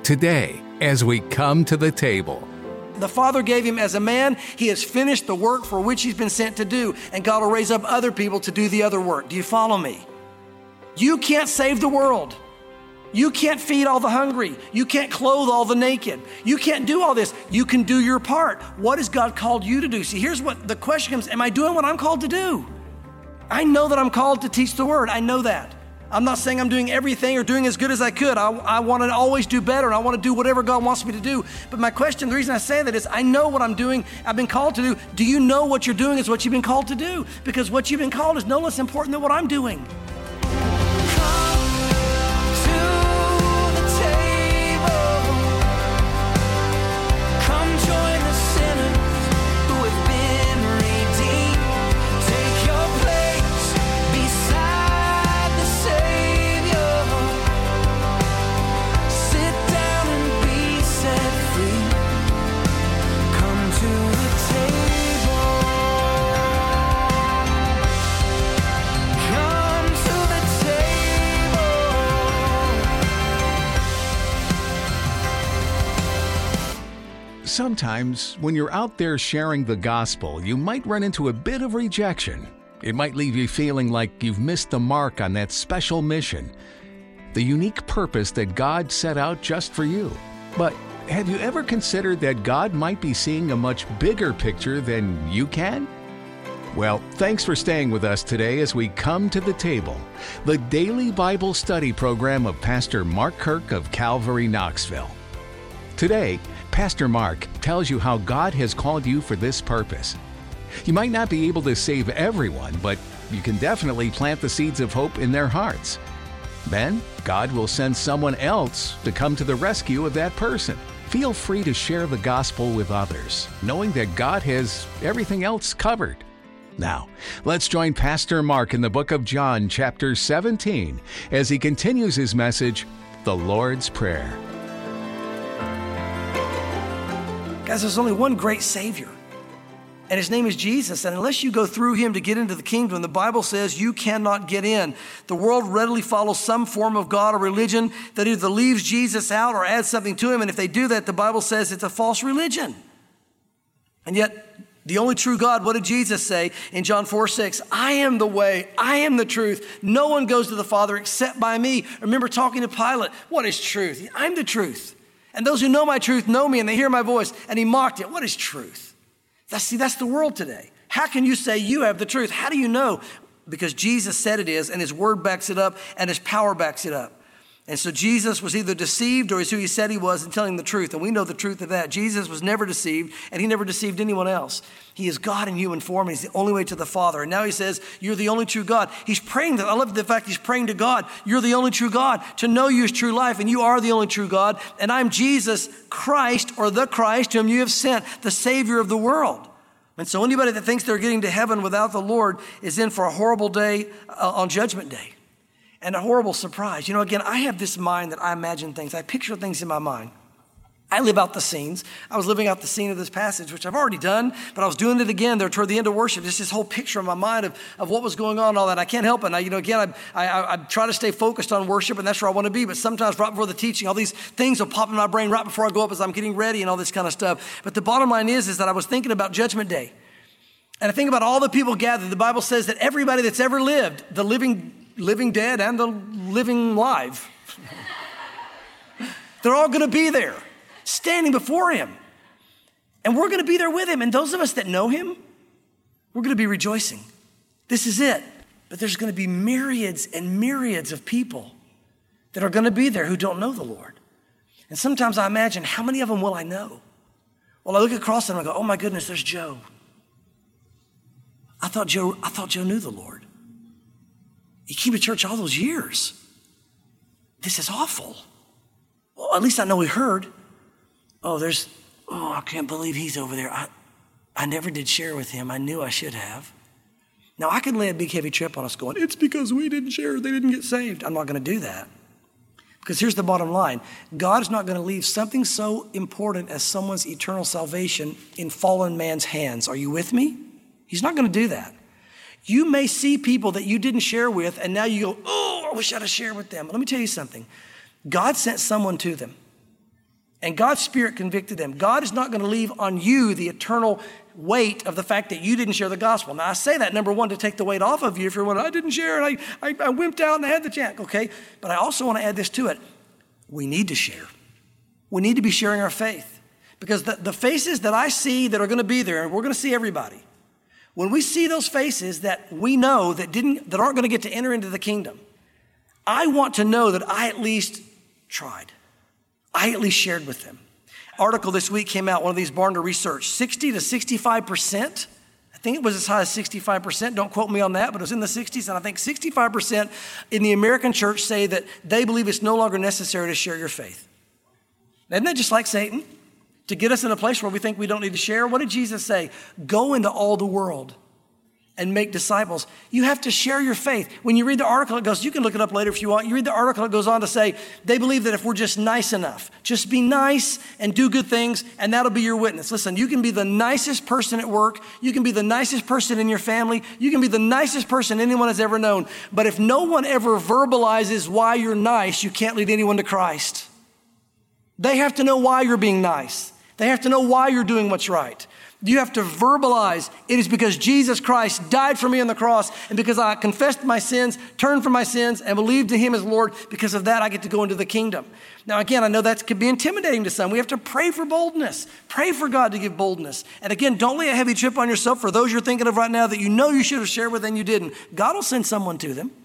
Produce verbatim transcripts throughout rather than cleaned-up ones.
today as we come to the table. The Father gave him as a man. He has finished the work for which he's been sent to do, and God will raise up other people to do the other work. Do you follow me? You can't save the world. You can't feed all the hungry. You can't clothe all the naked. You can't do all this. You can do your part. What has God called you to do? See, here's what the question comes, am I doing what I'm called to do? I know that I'm called to teach the word. I know that. I'm not saying I'm doing everything or doing as good as I could. I, I want to always do better, and I want to do whatever God wants me to do. But my question, the reason I say that is I know what I'm doing, I've been called to do. Do you know what you're doing is what you've been called to do? Because what you've been called is no less important than what I'm doing. Sometimes, when you're out there sharing the gospel, you might run into a bit of rejection. It might leave you feeling like you've missed the mark on that special mission, the unique purpose that God set out just for you. But have you ever considered that God might be seeing a much bigger picture than you can? Well, thanks for staying with us today as we come to the table, the daily Bible study program of Pastor Mark Kirk of Calvary, Knoxville. Today, Pastor Mark tells you how God has called you for this purpose. You might not be able to save everyone, but you can definitely plant the seeds of hope in their hearts. Then, God will send someone else to come to the rescue of that person. Feel free to share the gospel with others, knowing that God has everything else covered. Now, let's join Pastor Mark in the book of John, chapter seventeen, as he continues his message, The Lord's Prayer. Guys, there's only one great Savior, and his name is Jesus. And unless you go through him to get into the kingdom, the Bible says you cannot get in. The world readily follows some form of God or religion that either leaves Jesus out or adds something to him. And if they do that, the Bible says it's a false religion. And yet, the only true God, what did Jesus say in John four six? I am the way, I am the truth. No one goes to the Father except by me. Remember talking to Pilate, what is truth? I'm the truth. And those who know my truth know me, and they hear my voice. And he mocked it. What is truth? That's, see, that's the world today. How can you say you have the truth? How do you know? Because Jesus said it is, and his word backs it up, and his power backs it up. And so Jesus was either deceived or is who he said he was in telling the truth. And we know the truth of that. Jesus was never deceived, and he never deceived anyone else. He is God in human form, and he's the only way to the Father. And now he says, you're the only true God. He's praying that. I love the fact he's praying to God. You're the only true God. To know you is true life, and you are the only true God. And I'm Jesus Christ, or the Christ whom you have sent, the Savior of the world. And so anybody that thinks they're getting to heaven without the Lord is in for a horrible day uh, on Judgment Day. And a horrible surprise. You know, again, I have this mind that I imagine things. I picture things in my mind. I live out the scenes. I was living out the scene of this passage, which I've already done, but I was doing it again there toward the end of worship. Just this whole picture in my mind of, of what was going on and all that. I can't help it. And I, you know, again, I, I, I try to stay focused on worship, and that's where I want to be. But sometimes right before the teaching, all these things will pop in my brain right before I go up as I'm getting ready and all this kind of stuff. But the bottom line is, is that I was thinking about Judgment Day. And I think about all the people gathered. The Bible says that everybody that's ever lived, the living living dead and the living live, they're all going to be there, standing before him. And we're going to be there with him. And those of us that know him, we're going to be rejoicing. This is it. But there's going to be myriads and myriads of people that are going to be there who don't know the Lord. And sometimes I imagine, how many of them will I know? Well, I look across them and I go, oh my goodness, there's Joe. I thought Joe, I thought Joe knew the Lord. He came to church all those years. This is awful. Well, at least I know he heard. Oh, there's, oh, I can't believe he's over there. I, I never did share with him. I knew I should have. Now, I could lay a big heavy trip on us going, it's because we didn't share, they didn't get saved. I'm not going to do that. Because here's the bottom line. God is not going to leave something so important as someone's eternal salvation in fallen man's hands. Are you with me? He's not going to do that. You may see people that you didn't share with, and now you go, oh, I wish I'd have shared with them. Let me tell you something. God sent someone to them. And God's Spirit convicted them. God is not going to leave on you the eternal weight of the fact that you didn't share the gospel. Now, I say that, number one, to take the weight off of you if you're one, I didn't share and I, I, I wimped out and I had the chance. Okay, but I also want to add this to it. We need to share. We need to be sharing our faith. Because the, the faces that I see that are going to be there, and we're going to see everybody, when we see those faces that we know that didn't, that aren't going to get to enter into the kingdom, I want to know that I at least tried. I at least shared with them. Article this week came out, one of these Barna research, sixty to sixty-five percent. I think it was as high as sixty-five percent. Don't quote me on that, but it was in the sixties. And I think sixty-five percent in the American church say that they believe it's no longer necessary to share your faith. Isn't that just like Satan? To get us in a place where we think we don't need to share? What did Jesus say? Go into all the world and make disciples. You have to share your faith. When you read the article, it goes, you can look it up later if you want. You read the article, it goes on to say, they believe that if we're just nice enough, just be nice and do good things, and that'll be your witness. Listen, you can be the nicest person at work. You can be the nicest person in your family. You can be the nicest person anyone has ever known. But if no one ever verbalizes why you're nice, you can't lead anyone to Christ. They have to know why you're being nice. They have to know why you're doing what's right. You have to verbalize, it is because Jesus Christ died for me on the cross, and because I confessed my sins, turned from my sins, and believed in him as Lord, because of that I get to go into the kingdom. Now again, I know that could be intimidating to some. We have to pray for boldness. Pray for God to give boldness. And again, don't lay a heavy chip on yourself for those you're thinking of right now that you know you should have shared with and you didn't. God will send someone to them.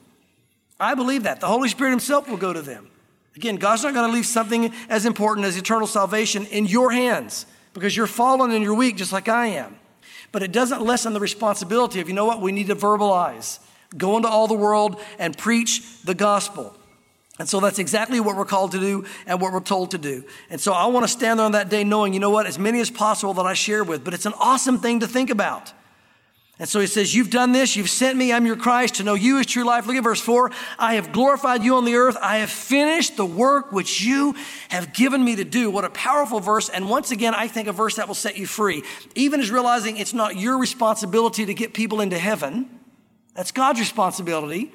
I believe that. The Holy Spirit himself will go to them. Again, God's not going to leave something as important as eternal salvation in your hands, because you're fallen and you're weak just like I am. But it doesn't lessen the responsibility of, you know what, we need to verbalize. Go into all the world and preach the gospel. And so that's exactly what we're called to do and what we're told to do. And so I want to stand there on that day knowing, you know what, as many as possible that I share with. But it's an awesome thing to think about. And so he says, you've done this, you've sent me, I'm your Christ, to know you is true life. Look at verse four. I have glorified you on the earth. I have finished the work which you have given me to do. What a powerful verse. And once again, I think a verse that will set you free. Even as realizing it's not your responsibility to get people into heaven. That's God's responsibility.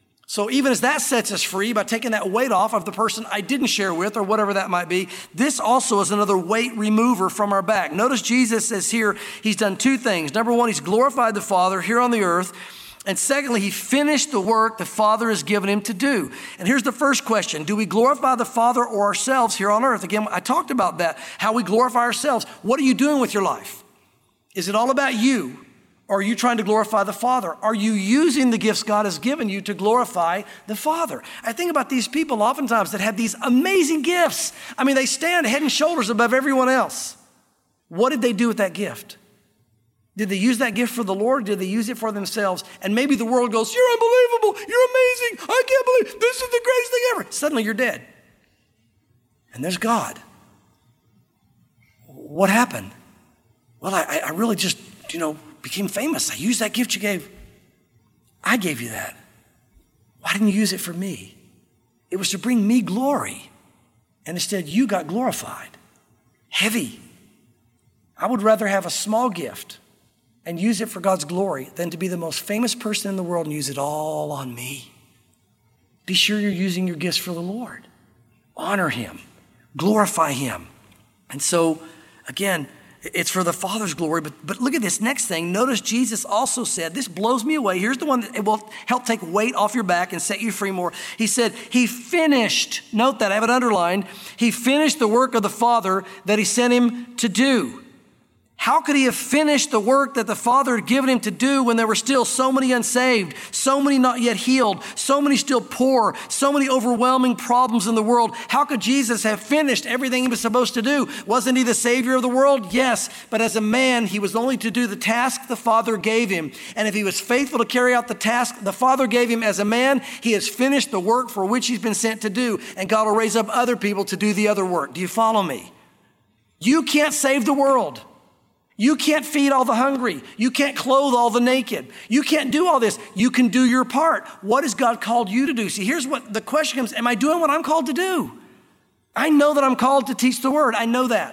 So even as that sets us free by taking that weight off of the person I didn't share with or whatever that might be, this also is another weight remover from our back. Notice Jesus says here, he's done two things. Number one, he's glorified the Father here on the earth. And secondly, he finished the work the Father has given him to do. And here's the first question. Do we glorify the Father or ourselves here on earth? Again, I talked about that, how we glorify ourselves. What are you doing with your life? Is it all about you? Or are you trying to glorify the Father? Are you using the gifts God has given you to glorify the Father? I think about these people oftentimes that have these amazing gifts. I mean, they stand head and shoulders above everyone else. What did they do with that gift? Did they use that gift for the Lord? Did they use it for themselves? And maybe the world goes, you're unbelievable. You're amazing. I can't believe this is the greatest thing ever. Suddenly you're dead. And there's God. What happened? Well, I, I really just, you know, became famous. I used that gift you gave. I gave you that. Why didn't you use it for me? It was to bring me glory. And instead you got glorified. Heavy. I would rather have a small gift and use it for God's glory than to be the most famous person in the world and use it all on me. Be sure you're using your gifts for the Lord. Honor him. Glorify him. And so, again, it's for the Father's glory, but, but look at this next thing. Notice Jesus also said, this blows me away. Here's the one that will help take weight off your back and set you free more. He said, he finished, note that, I have it underlined. He finished the work of the Father that he sent him to do. How could he have finished the work that the Father had given him to do when there were still so many unsaved, so many not yet healed, so many still poor, so many overwhelming problems in the world? How could Jesus have finished everything he was supposed to do? Wasn't he the Savior of the world? Yes, but as a man, he was only to do the task the Father gave him. And if he was faithful to carry out the task the Father gave him as a man, he has finished the work for which he's been sent to do. And God will raise up other people to do the other work. Do you follow me? You can't save the world. You can't feed all the hungry. You can't clothe all the naked. You can't do all this. You can do your part. What has God called you to do? See, here's what the question comes. Am I doing what I'm called to do? I know that I'm called to teach the word. I know that.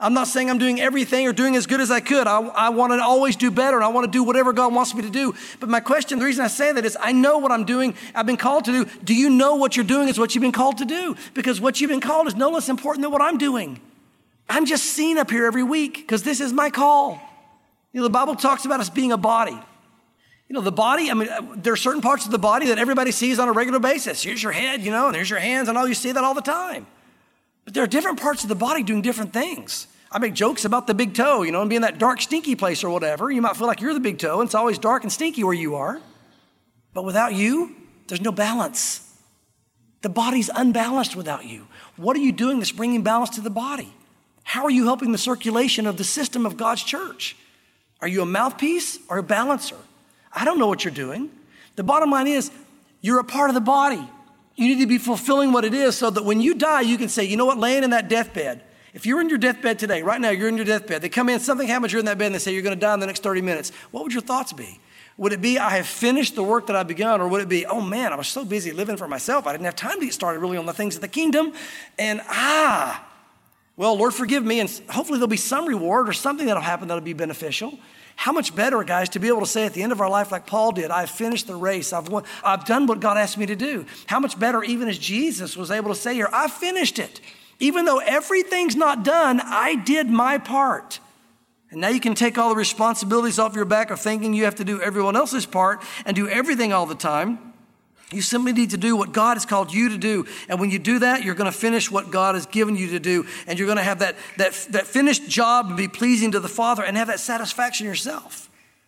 I'm not saying I'm doing everything or doing as good as I could. I, I want to always do better, and I want to do whatever God wants me to do. But my question, the reason I say that is I know what I'm doing, I've been called to do. Do you know what you're doing is what you've been called to do? Because what you've been called is no less important than what I'm doing. I'm just seen up here every week because this is my call. You know, the Bible talks about us being a body. You know, the body, I mean, there are certain parts of the body that everybody sees on a regular basis. Here's your head, you know, and here's your hands, and all you see that all the time. But there are different parts of the body doing different things. I make jokes about the big toe, you know, and being that dark, stinky place or whatever. You might feel like you're the big toe, and it's always dark and stinky where you are. But without you, there's no balance. The body's unbalanced without you. What are you doing that's bringing balance to the body? How are you helping the circulation of the system of God's church? Are you a mouthpiece or a balancer? I don't know what you're doing. The bottom line is you're a part of the body. You need to be fulfilling what it is so that when you die, you can say, you know what, laying in that deathbed, if you're in your deathbed today, right now, you're in your deathbed, they come in, something happens, you're in that bed, and they say you're going to die in the next thirty minutes. What would your thoughts be? Would it be, I have finished the work that I've begun? Or would it be, oh man, I was so busy living for myself, I didn't have time to get started really on the things of the kingdom. And ah, well, Lord, forgive me. And hopefully there'll be some reward or something that'll happen that'll be beneficial. How much better, guys, to be able to say at the end of our life, like Paul did, I've finished the race. I've won, I've done what God asked me to do. How much better, even as Jesus was able to say here, I finished it. Even though everything's not done, I did my part. And now you can take all the responsibilities off your back of thinking you have to do everyone else's part and do everything all the time. You simply need to do what God has called you to do. And when you do that, you're going to finish what God has given you to do. And you're going to have that, that, that finished job and be pleasing to the Father and have that satisfaction yourself.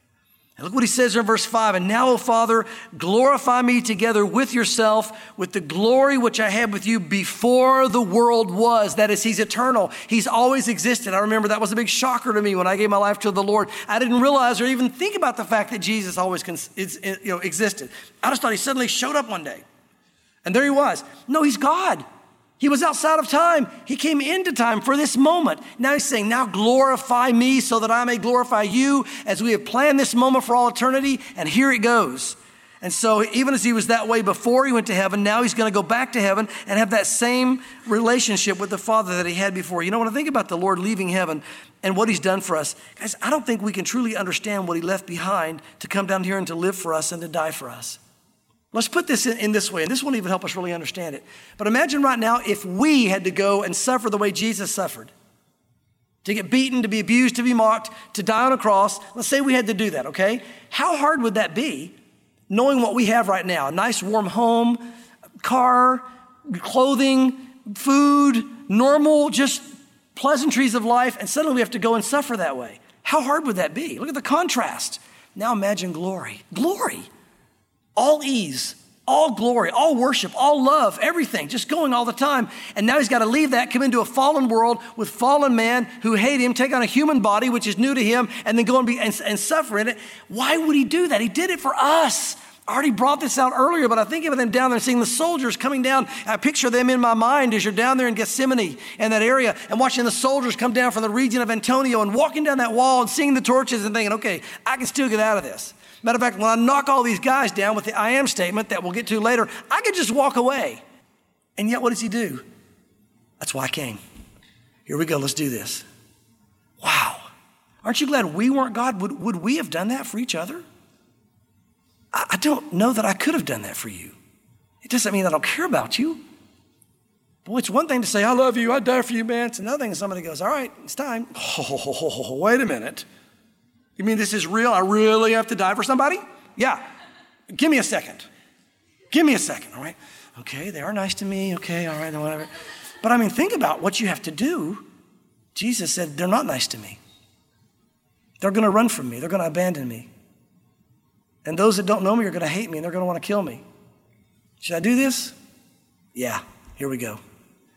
And look what he says in verse five. And now, O Father, glorify me together with yourself with the glory which I had with you before the world was. That is, he's eternal. He's always existed. I remember that was a big shocker to me when I gave my life to the Lord. I didn't realize or even think about the fact that Jesus always cons- it's, it, you know, existed. I just thought he suddenly showed up one day. And there he was. No, he's God. He was outside of time. He came into time for this moment. Now he's saying, now glorify me so that I may glorify you as we have planned this moment for all eternity. And here it goes. And so even as he was that way before he went to heaven, now he's going to go back to heaven and have that same relationship with the Father that he had before. You know, when I think about the Lord leaving heaven and what he's done for us, guys, I don't think we can truly understand what he left behind to come down here and to live for us and to die for us. Let's put this in, in this way, and this won't even help us really understand it. But imagine right now if we had to go and suffer the way Jesus suffered. To get beaten, to be abused, to be mocked, to die on a cross. Let's say we had to do that, okay? How hard would that be, knowing what we have right now? A nice warm home, car, clothing, food, normal, just pleasantries of life, and suddenly we have to go and suffer that way. How hard would that be? Look at the contrast. Now imagine glory. Glory. All ease, all glory, all worship, all love, everything, just going all the time. And now he's got to leave that, come into a fallen world with fallen man who hate him, take on a human body, which is new to him, and then go and, be, and, and suffer in it. Why would he do that? He did it for us. I already brought this out earlier, but I think of them down there seeing the soldiers coming down. I picture them in my mind as you're down there in Gethsemane in that area and watching the soldiers come down from the region of Antonio and walking down that wall and seeing the torches and thinking, okay, I can still get out of this. Matter of fact, when I knock all these guys down with the I am statement that we'll get to later, I could just walk away. And yet what does he do? That's why I came. Here we go, let's do this. Wow. Aren't you glad we weren't God? Would, would we have done that for each other? I, I don't know that I could have done that for you. It doesn't mean I don't care about you. Boy, it's one thing to say, I love you, I'd die for you, man. It's another thing if somebody goes, all right, it's time. Oh, wait a minute. You mean this is real? I really have to die for somebody? Yeah. Give me a second. Give me a second, all right? Okay, they are nice to me. Okay, all right, whatever. But I mean, think about what you have to do. Jesus said, they're not nice to me. They're going to run from me. They're going to abandon me. And those that don't know me are going to hate me, and they're going to want to kill me. Should I do this? Yeah, here we go.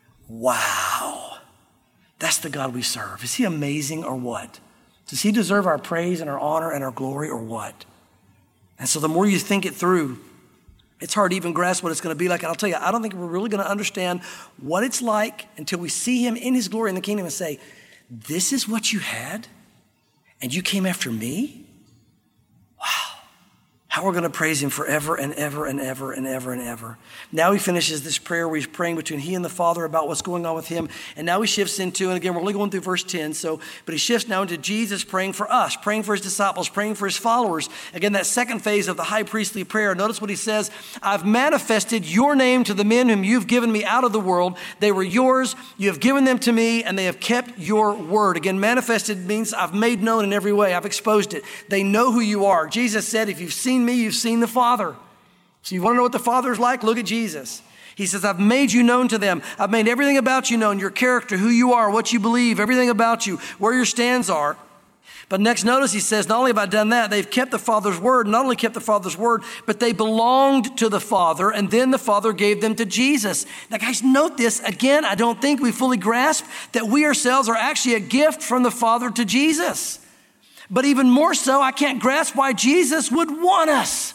Wow. That's the God we serve. Is he amazing or what? Does he deserve our praise and our honor and our glory or what? And so the more you think it through, it's hard to even grasp what it's going to be like. And I'll tell you, I don't think we're really going to understand what it's like until we see him in his glory in the kingdom and say, this is what you had? And you came after me? Wow. how we're going to praise him forever and ever and ever and ever and ever. Now he finishes this prayer where he's praying between he and the Father about what's going on with him. And now he shifts into, and again, we're only going through verse ten, so, but he shifts now into Jesus praying for us, praying for his disciples, praying for his followers. Again, that second phase of the high priestly prayer. Notice what he says, I've manifested your name to the men whom you've given me out of the world. They were yours, you have given them to me, and they have kept your word. Again, manifested means I've made known in every way. I've exposed it. They know who you are. Jesus said, if you've seen me, you've seen the Father. So you want to know what the Father is like? Look at Jesus. He says, I've made you known to them. I've made everything about you known, your character, who you are, what you believe, everything about you, where your stands are. But next, notice he says, not only have I done that, they've kept the Father's word, not only kept the Father's word, but they belonged to the Father, and then the Father gave them to Jesus. Now, guys, note this. Again, I don't think we fully grasp that we ourselves are actually a gift from the Father to Jesus. But even more so, I can't grasp why Jesus would want us.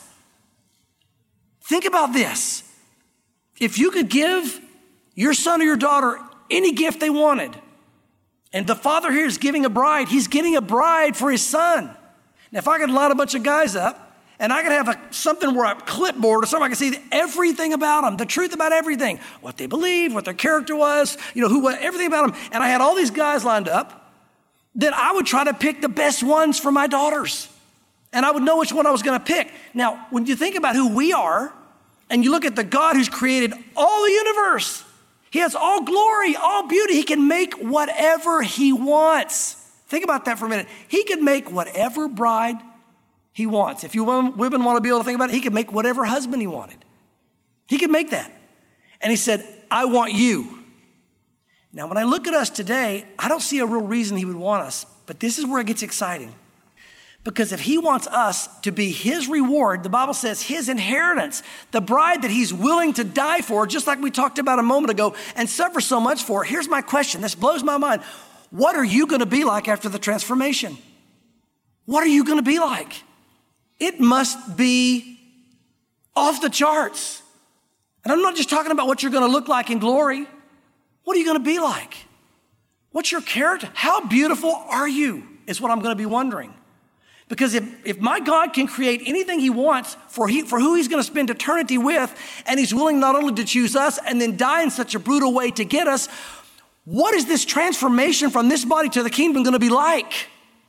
Think about this. If you could give your son or your daughter any gift they wanted, and the Father here is giving a bride, he's getting a bride for his son. Now, if I could line a bunch of guys up, and I could have a, something where a clipboard or something, I could see everything about them, the truth about everything, what they believe, what their character was, you know, who, what, everything about them. And I had all these guys lined up, then I would try to pick the best ones for my daughters. And I would know which one I was going to pick. Now, when you think about who we are, and you look at the God who's created all the universe, he has all glory, all beauty. He can make whatever he wants. Think about that for a minute. He can make whatever bride he wants. If you women want to be able to think about it, he could make whatever husband he wanted. He could make that. And he said, I want you. Now, when I look at us today, I don't see a real reason he would want us, but this is where it gets exciting. Because if he wants us to be his reward, the Bible says his inheritance, the bride that he's willing to die for, just like we talked about a moment ago, and suffer so much for. Here's my question. This blows my mind. What are you going to be like after the transformation? What are you going to be like? It must be off the charts. And I'm not just talking about what you're going to look like in glory. What are you going to be like? What's your character? How beautiful are you is what I'm going to be wondering. Because if, if my God can create anything he wants for, he, for who he's going to spend eternity with, and he's willing not only to choose us and then die in such a brutal way to get us, what is this transformation from this body to the kingdom going to be like?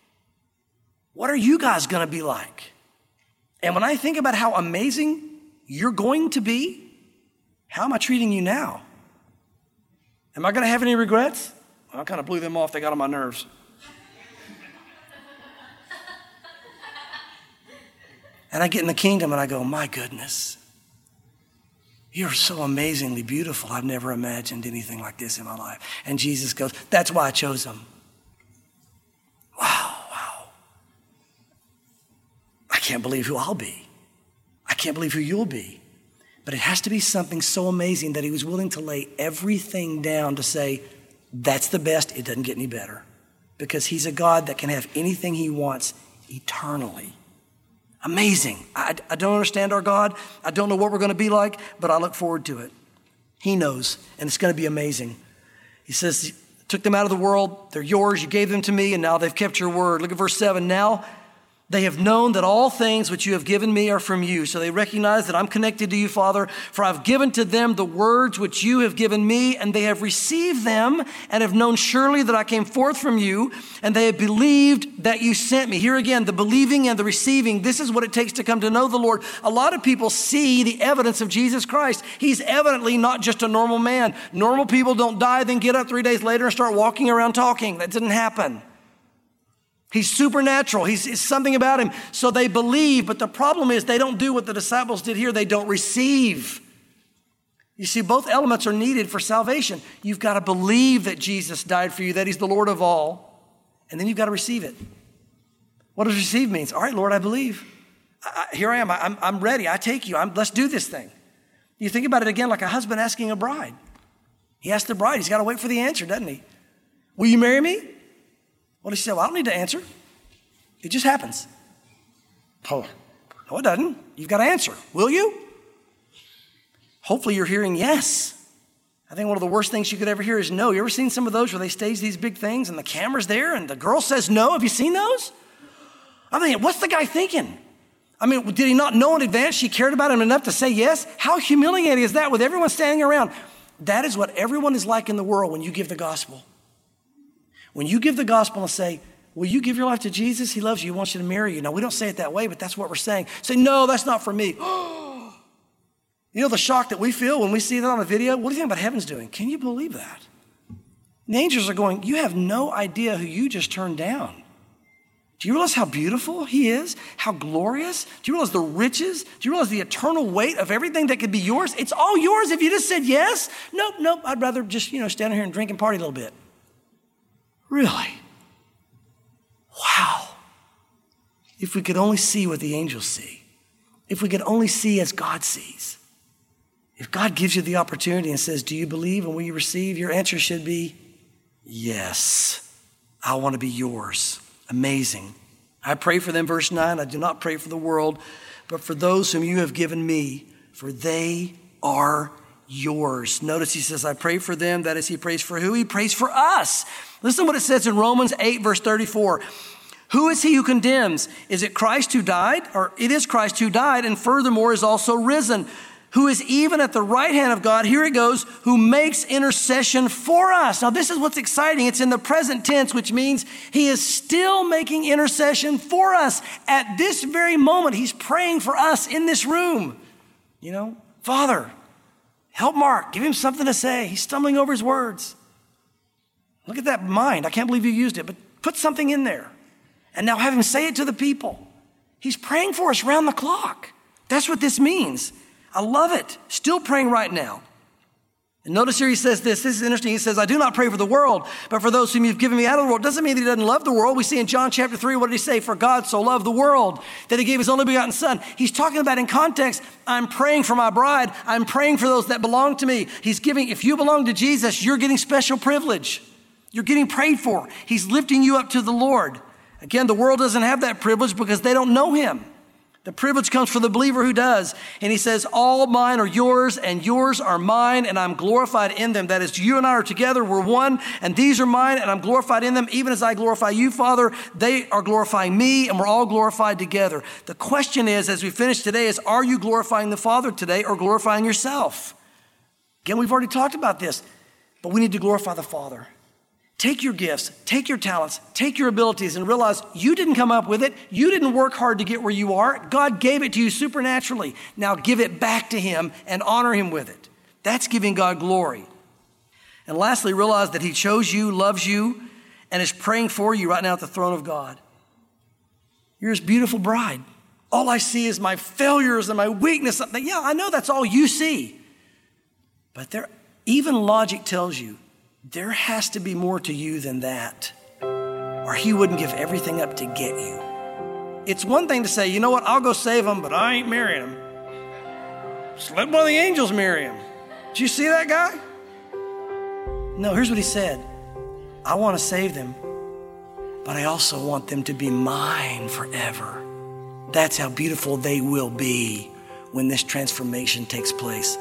What are you guys going to be like? And when I think about how amazing you're going to be, how am I treating you now? Am I going to have any regrets? Well, I kind of blew them off. They got on my nerves. And I get in the kingdom and I go, my goodness, you're so amazingly beautiful. I've never imagined anything like this in my life. And Jesus goes, that's why I chose them. Wow, wow. I can't believe who I'll be. I can't believe who you'll be. But it has to be something so amazing that he was willing to lay everything down to say, that's the best, it doesn't get any better. Because he's a God that can have anything he wants eternally. Amazing. I, I don't understand our God. I don't know what we're going to be like, but I look forward to it. He knows, and it's going to be amazing. He says, took them out of the world, they're yours, you gave them to me, and now they've kept your word. Look at verse seven. Now they have known that all things which you have given me are from you. So they recognize that I'm connected to you, Father, for I've given to them the words which you have given me, and they have received them and have known surely that I came forth from you, and they have believed that you sent me. Here again, the believing and the receiving, this is what it takes to come to know the Lord. A lot of people see the evidence of Jesus Christ. He's evidently not just a normal man. Normal people don't die, then get up three days later and start walking around talking. That didn't happen. He's supernatural. He's, it's something about him. So they believe, but the problem is they don't do what the disciples did here. They don't receive. You see, both elements are needed for salvation. You've got to believe that Jesus died for you, that he's the Lord of all, and then you've got to receive it. What does receive means? All right, Lord, I believe. I, I, here I am. I, I'm, I'm ready. I take you. I'm, let's do this thing. You think about it again like a husband asking a bride. He asked the bride. He's got to wait for the answer, doesn't he? Will you marry me? Well, he said, well, I don't need to answer. It just happens. Oh, no, it doesn't. You've got to answer. Will you? Hopefully you're hearing yes. I think one of the worst things you could ever hear is no. You ever seen some of those where they stage these big things and the camera's there and the girl says no? Have you seen those? I mean, what's the guy thinking? I mean, did he not know in advance she cared about him enough to say yes? How humiliating is that with everyone standing around? That is what everyone is like in the world when you give the gospel. When you give the gospel and say, will you give your life to Jesus? He loves you. He wants you to marry you. Now, we don't say it that way, but that's what we're saying. Say, no, that's not for me. You know the shock that we feel when we see that on a video? What do you think about heaven's doing? Can you believe that? The angels are going, you have no idea who you just turned down. Do you realize how beautiful he is? How glorious? Do you realize the riches? Do you realize the eternal weight of everything that could be yours? It's all yours if you just said yes. Nope, nope, I'd rather just, you know, stand here and drink and party a little bit. Really? Wow. If we could only see what the angels see. If we could only see as God sees. If God gives you the opportunity and says, do you believe and will you receive? Your answer should be, yes, I want to be yours. Amazing. I pray for them, verse nine, I do not pray for the world, but for those whom you have given me, for they are yours. Notice he says, I pray for them. That is, he prays for who? He prays for us. Listen to what it says in Romans eight, verse thirty-four. Who is he who condemns? Is it Christ who died? Or it is Christ who died and furthermore is also risen, who is even at the right hand of God, here it goes, who makes intercession for us. Now this is what's exciting. It's in the present tense, which means he is still making intercession for us. At this very moment, he's praying for us in this room. You know, Father, help Mark, give him something to say. He's stumbling over his words. Look at that mind. I can't believe you used it, but put something in there. And now have him say it to the people. He's praying for us round the clock. That's what this means. I love it. Still praying right now. And notice here he says this. This is interesting. He says, I do not pray for the world, but for those whom you've given me out of the world. Doesn't mean that he doesn't love the world. We see in John chapter three, what did he say? For God so loved the world that he gave his only begotten son. He's talking about in context, I'm praying for my bride. I'm praying for those that belong to me. He's giving, if you belong to Jesus, you're getting special privilege. You're getting prayed for. He's lifting you up to the Lord. Again, the world doesn't have that privilege because they don't know him. The privilege comes for the believer who does. And he says, all mine are yours and yours are mine and I'm glorified in them. That is, you and I are together, we're one, and these are mine and I'm glorified in them. Even as I glorify you, Father, they are glorifying me and we're all glorified together. The question is, as we finish today, is are you glorifying the Father today or glorifying yourself? Again, we've already talked about this, but we need to glorify the Father. Take your gifts, take your talents, take your abilities and realize you didn't come up with it. You didn't work hard to get where you are. God gave it to you supernaturally. Now give it back to him and honor him with it. That's giving God glory. And lastly, realize that he chose you, loves you, and is praying for you right now at the throne of God. You're his beautiful bride. All I see is my failures and my weakness. Yeah, I know that's all you see. But there, even logic tells you, there has to be more to you than that, or he wouldn't give everything up to get you. It's one thing to say, you know what, I'll go save him, but I ain't marrying him. Just let one of the angels marry him. Did you see that guy? No, here's what he said. I want to save them, but I also want them to be mine forever. That's how beautiful they will be when this transformation takes place.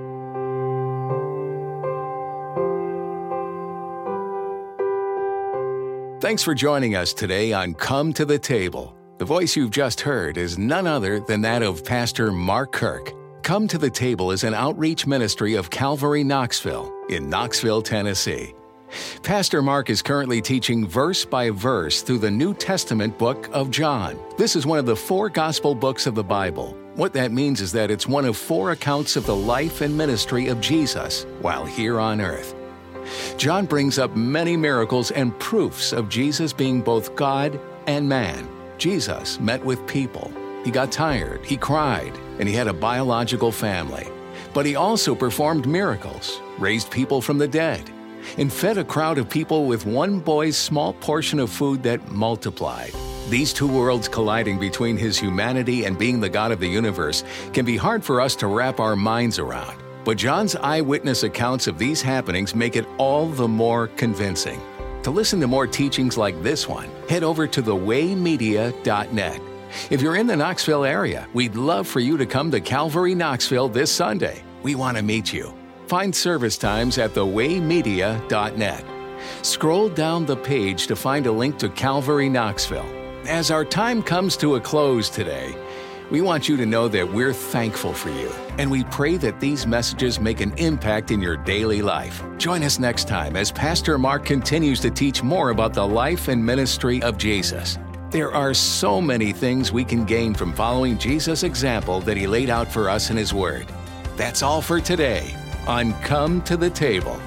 Thanks for joining us today on Come to the Table. The voice you've just heard is none other than that of Pastor Mark Kirk. Come to the Table is an outreach ministry of Calvary Knoxville in Knoxville, Tennessee. Pastor Mark is currently teaching verse by verse through the New Testament book of John. This is one of the four gospel books of the Bible. What that means is that it's one of four accounts of the life and ministry of Jesus while here on earth. John brings up many miracles and proofs of Jesus being both God and man. Jesus met with people. He got tired, he cried, and he had a biological family. But he also performed miracles, raised people from the dead, and fed a crowd of people with one boy's small portion of food that multiplied. These two worlds colliding between his humanity and being the God of the universe can be hard for us to wrap our minds around. But John's eyewitness accounts of these happenings make it all the more convincing. To listen to more teachings like this one, head over to the way media dot net. If you're in the Knoxville area, we'd love for you to come to Calvary Knoxville this Sunday. We want to meet you. Find service times at the way media dot net. Scroll down the page to find a link to Calvary Knoxville. As our time comes to a close today, We want you to know that we're thankful for you, and we pray that these messages make an impact in your daily life. Join us next time as Pastor Mark continues to teach more about the life and ministry of Jesus. There are so many things we can gain from following Jesus' example that he laid out for us in his Word. That's all for today on Come to the Table.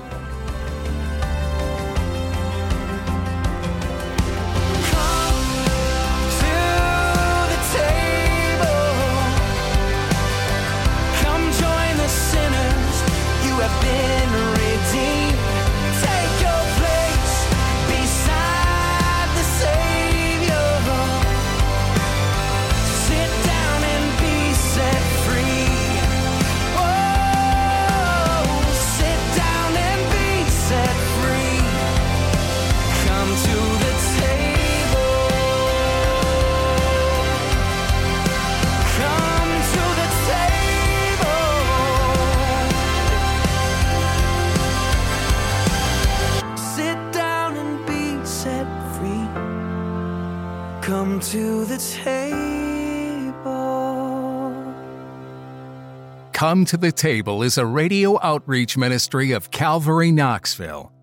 Come to the table. Come to the Table is a radio outreach ministry of Calvary Knoxville.